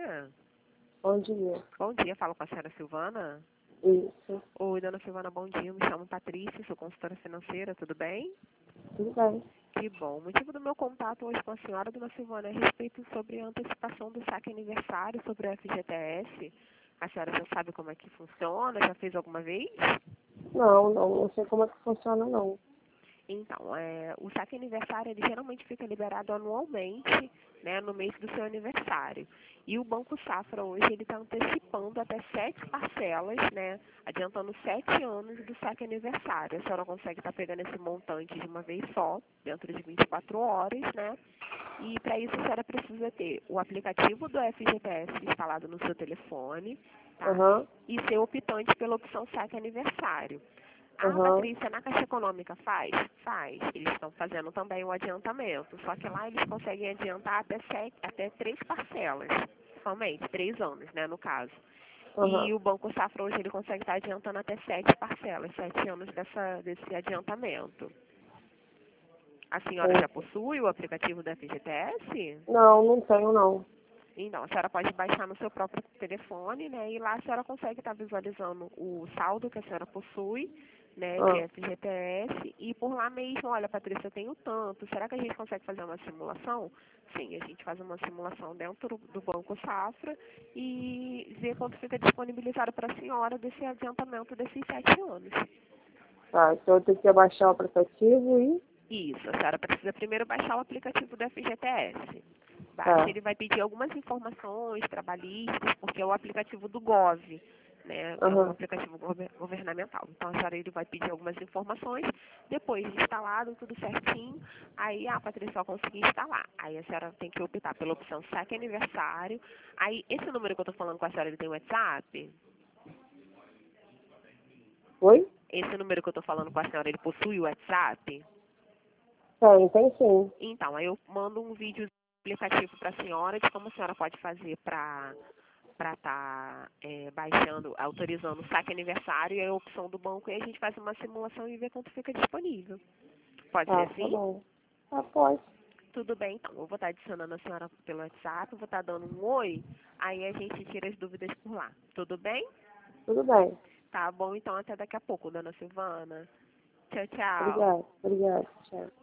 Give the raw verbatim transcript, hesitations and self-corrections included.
dia. Bom dia. Bom dia, falo com a senhora Silvana. Isso. Oi, dona Silvana, bom dia. Eu me chamo Patrícia, sou consultora financeira, tudo bem? Tudo bem. Que bom. O motivo do meu contato hoje com a senhora, dona Silvana, é a respeito sobre a antecipação do saque aniversário sobre o F G T S. A senhora já sabe como é que funciona? Já fez alguma vez? Não, não, não sei como é que funciona, não. Então, é, o saque aniversário ele geralmente fica liberado anualmente, né, no mês do seu aniversário. E o Banco Safra hoje ele está antecipando até sete parcelas, né, adiantando sete anos do saque aniversário. A senhora consegue estar pegando esse montante de uma vez só, dentro de vinte e quatro horas, né? E para isso a senhora precisa ter o aplicativo do F G T S instalado no seu telefone, tá? Aham, E ser optante pela opção saque aniversário. Ah, aham. Patrícia, na Caixa Econômica faz? Faz. Eles estão fazendo também o adiantamento. Só que lá eles conseguem adiantar até, sete, até três parcelas. Somente, três anos, né, no caso. Aham. E o Banco Safra hoje ele consegue estar adiantando até sete parcelas, sete anos dessa, desse adiantamento. A senhora já Entendi. possui o aplicativo da F G T S? Não, não tenho, não. Então, a senhora pode baixar no seu próprio telefone, né? E lá a senhora consegue estar visualizando o saldo que a senhora possui, né, de Ah, F G T S. E por lá mesmo, olha, Patrícia, eu tenho tanto. Será que a gente consegue fazer uma simulação? Sim, a gente faz uma simulação dentro do Banco Safra e ver quanto fica disponibilizado para a senhora desse adiantamento desses sete anos. tá. Então eu tenho que baixar o aplicativo e... Isso, a senhora precisa primeiro baixar o aplicativo do F G T S. Baixa, Tá. ele vai pedir algumas informações trabalhistas, porque é o aplicativo do Gov, né? É um Aham. aplicativo gover- governamental. Então, a senhora ele vai pedir algumas informações, depois de instalado, tudo certinho, aí a Patrícia vai conseguir instalar. Aí a senhora tem que optar pela opção saque aniversário. Aí, esse número que eu estou falando com a senhora, ele tem WhatsApp? Oi? Esse número que eu estou falando com a senhora, ele possui o WhatsApp? Tem, tem sim. Então, aí eu mando um vídeo explicativo para a senhora de como a senhora pode fazer para para estar baixando, autorizando o saque aniversário e a opção do banco, e a gente faz uma simulação e vê quanto fica disponível. Pode ser Tá, tá assim? bom. Tá, pode. Tudo bem, então. Eu vou estar adicionando a senhora pelo WhatsApp, vou estar dando um oi, aí a gente tira as dúvidas por lá. Tudo bem? Tudo bem. Tá bom, então até daqui a pouco, dona Silvana. Tchau, tchau. Obrigada. Obrigada. Tchau.